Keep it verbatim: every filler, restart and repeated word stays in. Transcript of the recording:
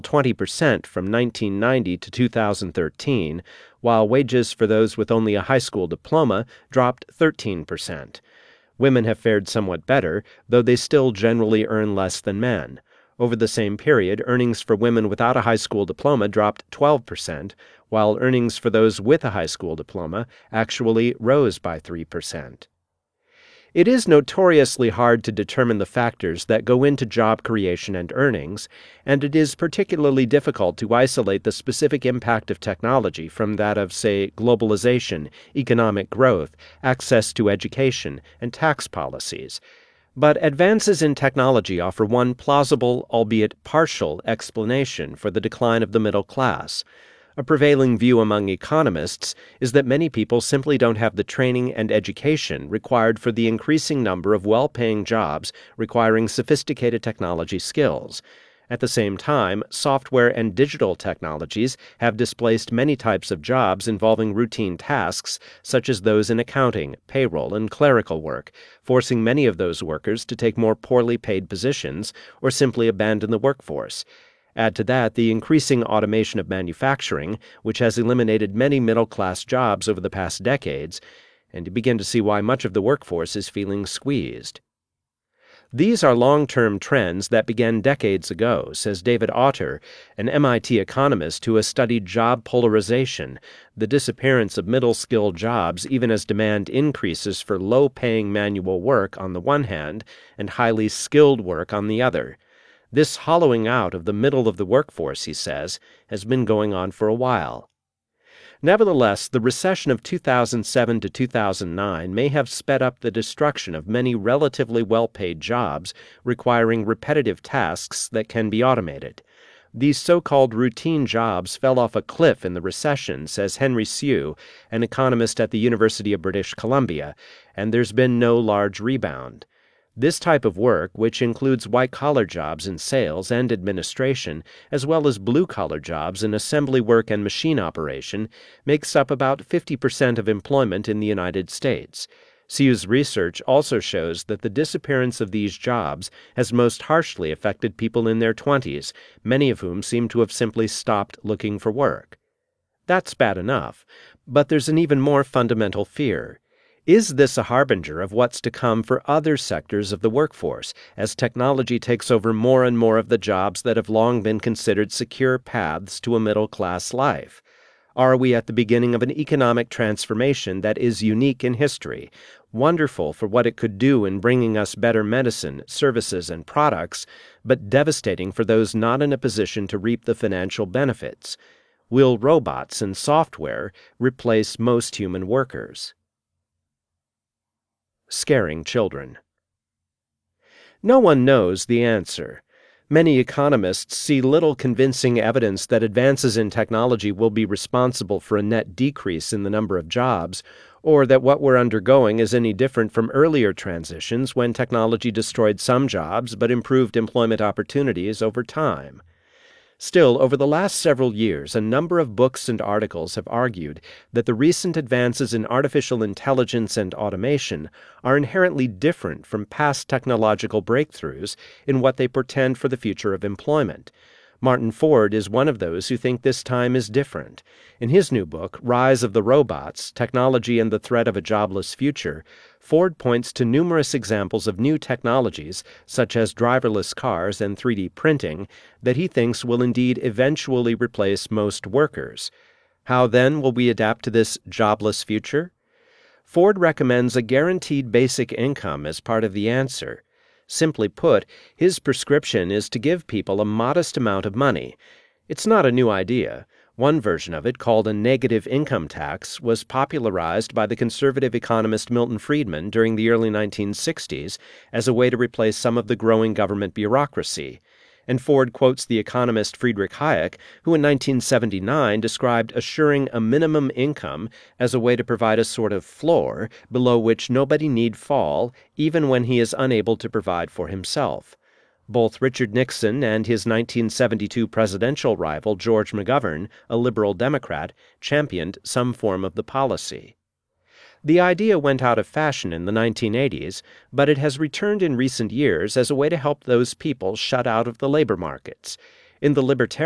twenty percent from nineteen ninety to two thousand thirteen, while wages for those with only a high school diploma dropped thirteen percent. Women have fared somewhat better, though they still generally earn less than men. Over the same period, earnings for women without a high school diploma dropped twelve percent, while earnings for those with a high school diploma actually rose by three percent. It is notoriously hard to determine the factors that go into job creation and earnings, and it is particularly difficult to isolate the specific impact of technology from that of, say, globalization, economic growth, access to education, and tax policies. But advances in technology offer one plausible, albeit partial, explanation for the decline of the middle class. A prevailing view among economists is that many people simply don't have the training and education required for the increasing number of well-paying jobs requiring sophisticated technology skills. At the same time, software and digital technologies have displaced many types of jobs involving routine tasks, such as those in accounting, payroll, and clerical work, forcing many of those workers to take more poorly paid positions or simply abandon the workforce. Add to that the increasing automation of manufacturing, which has eliminated many middle-class jobs over the past decades, and you begin to see why much of the workforce is feeling squeezed. These are long-term trends that began decades ago, says David Autor, an M I T economist who has studied job polarization, the disappearance of middle-skilled jobs even as demand increases for low-paying manual work on the one hand and highly skilled work on the other. This hollowing out of the middle of the workforce, he says, has been going on for a while. Nevertheless, the recession of two thousand seven to two thousand nine may have sped up the destruction of many relatively well-paid jobs requiring repetitive tasks that can be automated. These so-called routine jobs fell off a cliff in the recession, says Henry Sue, an economist at the University of British Columbia, and there's been no large rebound. This type of work, which includes white-collar jobs in sales and administration, as well as blue-collar jobs in assembly work and machine operation, makes up about fifty percent of employment in the United States. Siu's research also shows that the disappearance of these jobs has most harshly affected people in their twenties, many of whom seem to have simply stopped looking for work. That's bad enough, but there's an even more fundamental fear. Is this a harbinger of what's to come for other sectors of the workforce, as technology takes over more and more of the jobs that have long been considered secure paths to a middle-class life? Are we at the beginning of an economic transformation that is unique in history, wonderful for what it could do in bringing us better medicine, services, and products, but devastating for those not in a position to reap the financial benefits? Will robots and software replace most human workers? Scaring children. No one knows the answer. Many economists see little convincing evidence that advances in technology will be responsible for a net decrease in the number of jobs, or that what we're undergoing is any different from earlier transitions when technology destroyed some jobs but improved employment opportunities over time. Still, over the last several years, a number of books and articles have argued that the recent advances in artificial intelligence and automation are inherently different from past technological breakthroughs in what they portend for the future of employment. Martin Ford is one of those who think this time is different. In his new book, Rise of the Robots, Technology and the Threat of a Jobless Future, Ford points to numerous examples of new technologies, such as driverless cars and three D printing, that he thinks will indeed eventually replace most workers. How then will we adapt to this jobless future? Ford recommends a guaranteed basic income as part of the answer. Simply put, his prescription is to give people a modest amount of money. It's not a new idea. One version of it, called a negative income tax, was popularized by the conservative economist Milton Friedman during the early nineteen sixties as a way to replace some of the growing government bureaucracy. And Ford quotes the economist Friedrich Hayek, who in nineteen seventy-nine described assuring a minimum income as a way to provide a sort of floor below which nobody need fall, even when he is unable to provide for himself. Both Richard Nixon and his nineteen seventy-two presidential rival George McGovern, a liberal Democrat, championed some form of the policy. The idea went out of fashion in the nineteen eighties, but it has returned in recent years as a way to help those people shut out of the labor markets. In the libertarian